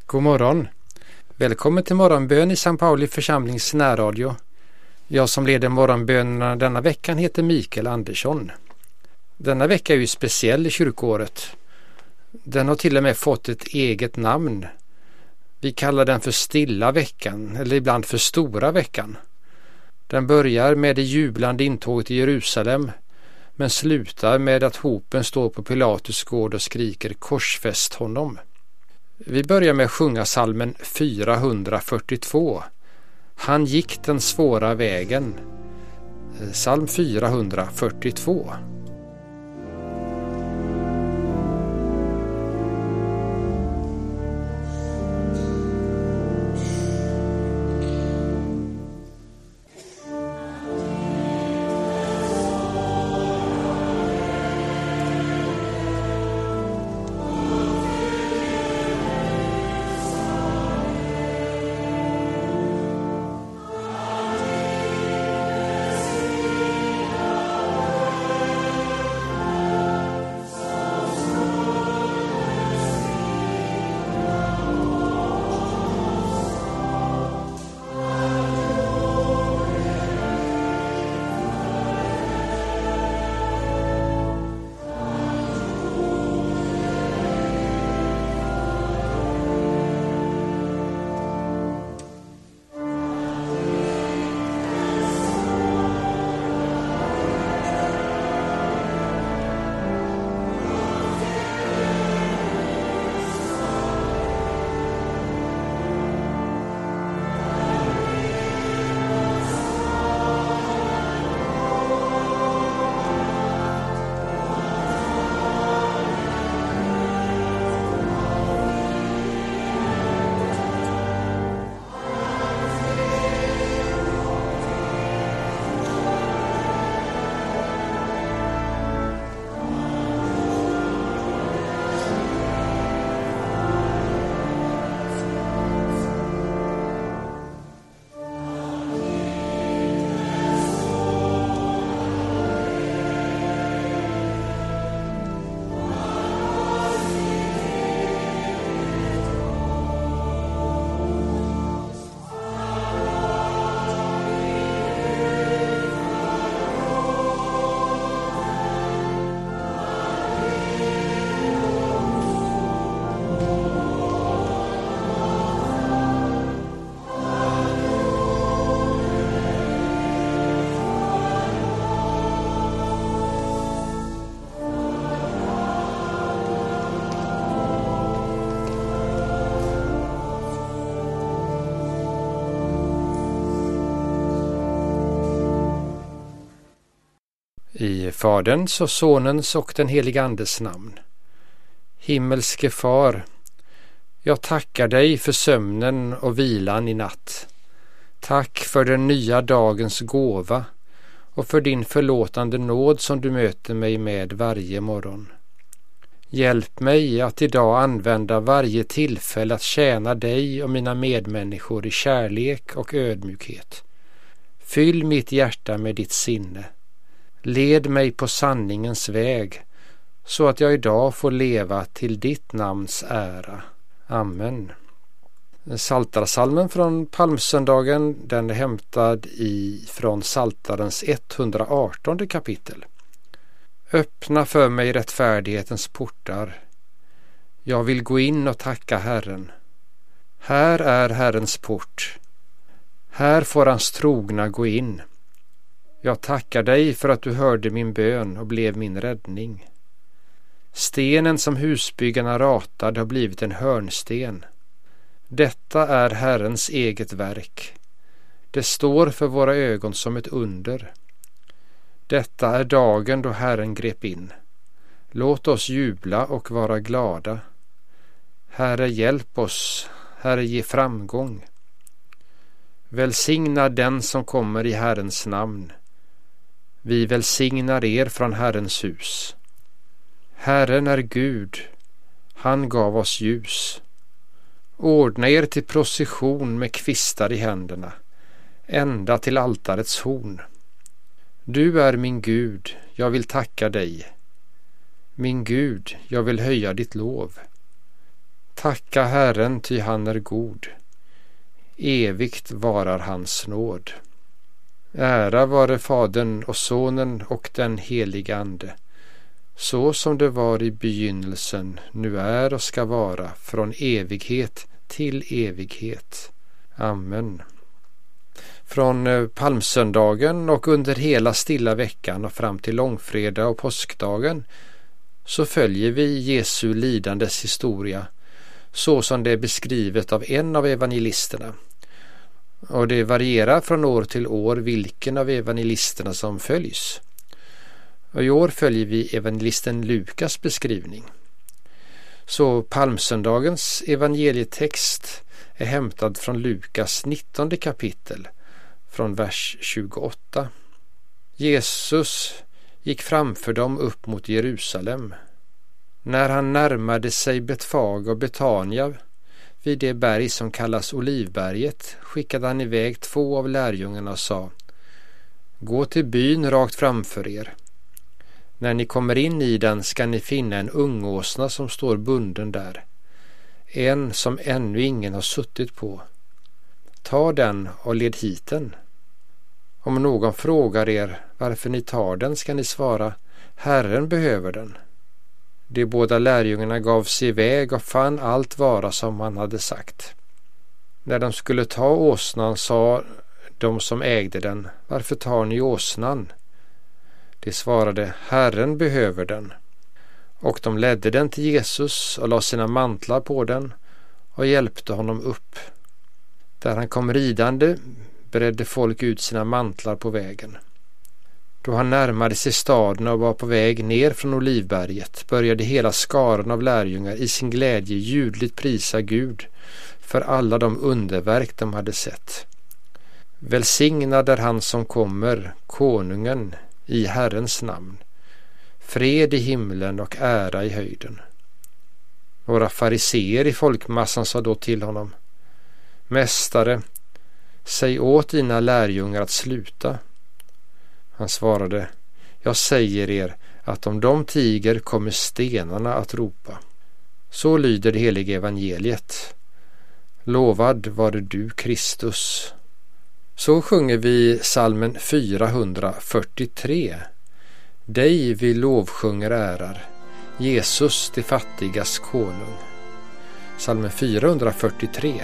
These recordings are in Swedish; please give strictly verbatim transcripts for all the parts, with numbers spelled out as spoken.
God morgon. Välkommen till morgonbön i Sankt Pauli församlings närradio. Jag som leder morgonbönerna denna veckan heter Mikael Andersson. Denna vecka är ju speciell i kyrkåret. Den har till och med fått ett eget namn. Vi kallar den för stilla veckan eller ibland för stora veckan. Den börjar med det jublande intåget i Jerusalem men slutar med att hopen står på Pilatus gård och skriker korsfäst honom. Vi börjar med att sjunga psalmen fyrahundrafyrtiotvå. Han gick den svåra vägen. Psalm fyrahundrafyrtiotvå. I Faderns och Sonens och den helige Andes namn. Himmelske Far, jag tackar dig för sömnen och vilan i natt. Tack för den nya dagens gåva och för din förlåtande nåd som du möter mig med varje morgon. Hjälp mig att idag använda varje tillfälle att tjäna dig och mina medmänniskor i kärlek och ödmjukhet. Fyll mitt hjärta med ditt sinne. Led mig på sanningens väg så att jag idag får leva till ditt namns ära. Amen. Psaltarpsalmen från palmsöndagen, den är hämtad i, från Psaltarens etthundraartonde kapitel. Öppna för mig rättfärdighetens portar. Jag vill gå in och tacka Herren. Här är Herrens port. Här får hans trogna gå in. Jag tackar dig för att du hörde min bön och blev min räddning. Stenen som husbyggarna ratade har blivit en hörnsten. Detta är Herrens eget verk. Det står för våra ögon som ett under. Detta är dagen då Herren grep in. Låt oss jubla och vara glada. Herre, hjälp oss. Herre, ge framgång. Välsigna den som kommer i Herrens namn. Vi välsignar er från Herrens hus. Herren är Gud. Han gav oss ljus. Ordna er till procession med kvistar i händerna, ända till altarets horn. Du är min Gud, jag vill tacka dig. Min Gud, jag vill höja ditt lov. Tacka Herren, ty han är god. Evigt varar hans nåd. Ära vare Fadern och Sonen och den heliga Ande, så som det var i begynnelsen, nu är och ska vara, från evighet till evighet. Amen. Från palmsöndagen och under hela stilla veckan och fram till långfredag och påskdagen så följer vi Jesu lidandes historia så som det är beskrivet av en av evangelisterna. Och det varierar från år till år vilken av evangelisterna som följs. Och i år följer vi evangelisten Lukas beskrivning. Så palmsöndagens evangelietext är hämtad från Lukas nittonde kapitel, från vers tjugoåtta. Jesus gick framför dem upp mot Jerusalem. När han närmade sig Betfag och Betania vid det berg som kallas Olivberget skickade han iväg två av lärjungarna och sa: Gå till byn rakt framför er. När ni kommer in i den ska ni finna en ungåsna som står bunden där, en som ännu ingen har suttit på. Ta den och led hit den. Om någon frågar er varför ni tar den ska ni svara: Herren behöver den. De båda lärjungarna gav sig iväg och fann allt vara som han hade sagt. När de skulle ta åsnan sa de som ägde den: Varför tar ni åsnan? De svarade: Herren behöver den. Och de ledde den till Jesus och la sina mantlar på den och hjälpte honom upp. Där han kom ridande bredde folk ut sina mantlar på vägen. Då han närmade sig staden och var på väg ner från Olivberget började hela skaran av lärjungar i sin glädje ljudligt prisa Gud för alla de underverk de hade sett. Välsignad är han som kommer, konungen, i Herrens namn. Fred i himlen och ära i höjden. Några fariseer i folkmassan sa då till honom: Mästare, säg åt dina lärjungar att sluta. Han svarade: Jag säger er att om de tiger kommer stenarna att ropa. Så lyder det heliga evangeliet. Lovad vare du, Kristus. Så sjunger vi psalmen fyrahundrafyrtiotre. Dig vi lovsjunger ärar, Jesus de fattigas konung. Psalmen fyrahundrafyrtiotre.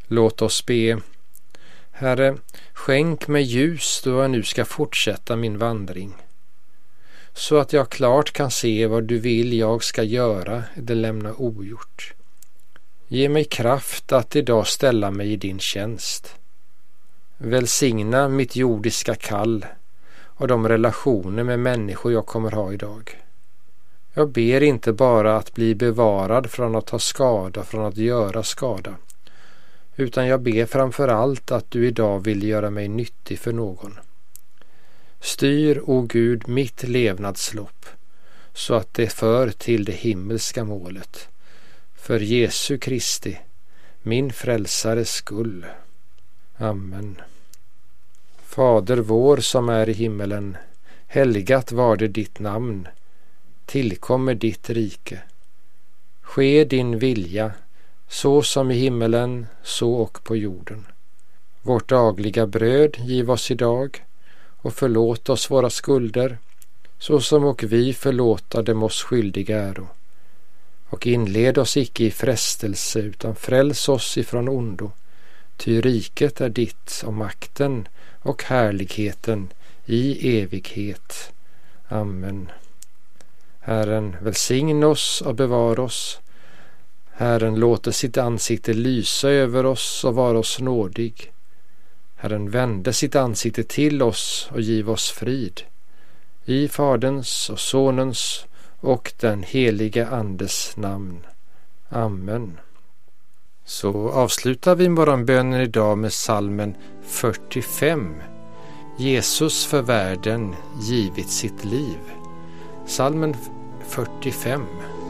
Låt oss be. Herre, skänk mig ljus då jag nu ska fortsätta min vandring, så att jag klart kan se vad du vill jag ska göra eller lämna ogjort. Ge mig kraft att idag ställa mig i din tjänst. Välsigna mitt jordiska kall och de relationer med människor jag kommer ha idag. Jag ber inte bara att bli bevarad från att ta skada, från att göra skada, utan jag ber framför allt att du idag vill göra mig nyttig för någon. Styr, o Gud, mitt levnadslopp så att det för till det himmelska målet. För Jesu Kristi, min frälsares skull. Amen. Fader vår som är i himmelen, helgat var det ditt namn. Tillkommer ditt rike. Ske din vilja, så som i himmelen, så och på jorden. Vårt dagliga bröd giv oss idag, och förlåt oss våra skulder, så som och vi förlåta dem oss skyldiga äro. Och inled oss icke i frestelse, utan fräls oss ifrån ondo. Ty riket är ditt, och makten och härligheten i evighet. Amen. Herren välsigna oss och bevara oss. Herren låter sitt ansikte lysa över oss och vara oss nådig. Herren vände sitt ansikte till oss och giv oss frid. I Faderns och Sonens och den heliga Andes namn. Amen. Så avslutar vi morgonbönen idag med psalmen fyrtiofem. Jesus för världen givit sitt liv. Psalmen fyrtiofem.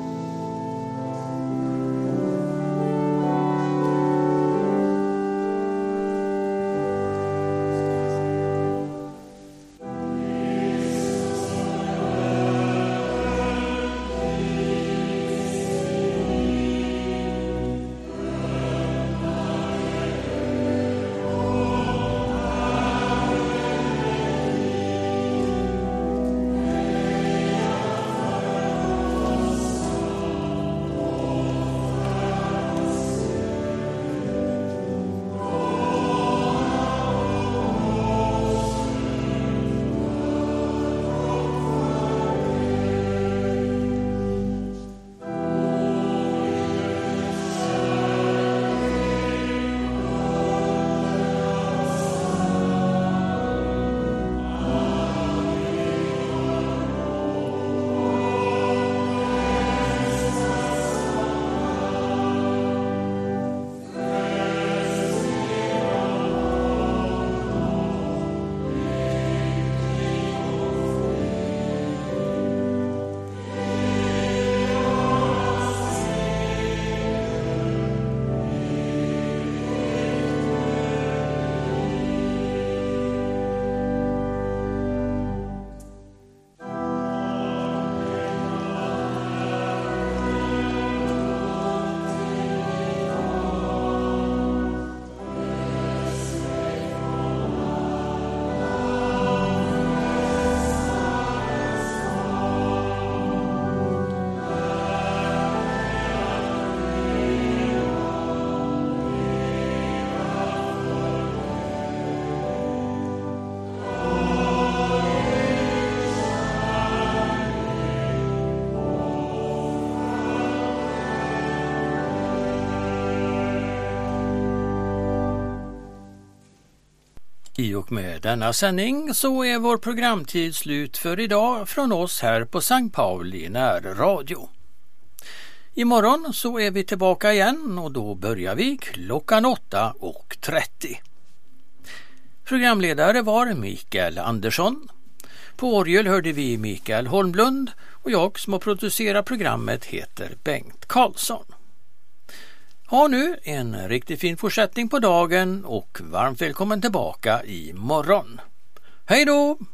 I och med denna sändning så är vår programtid slut för idag från oss här på Sankt Pauli närradio. Imorgon så är vi tillbaka igen och då börjar vi klockan åtta och trettio. Programledare var Mikael Andersson. På orgel hörde vi Mikael Holmlund och jag som har producerat programmet heter Bengt Karlsson. Ha nu en riktigt fin fortsättning på dagen och varmt välkommen tillbaka imorgon. Hej då!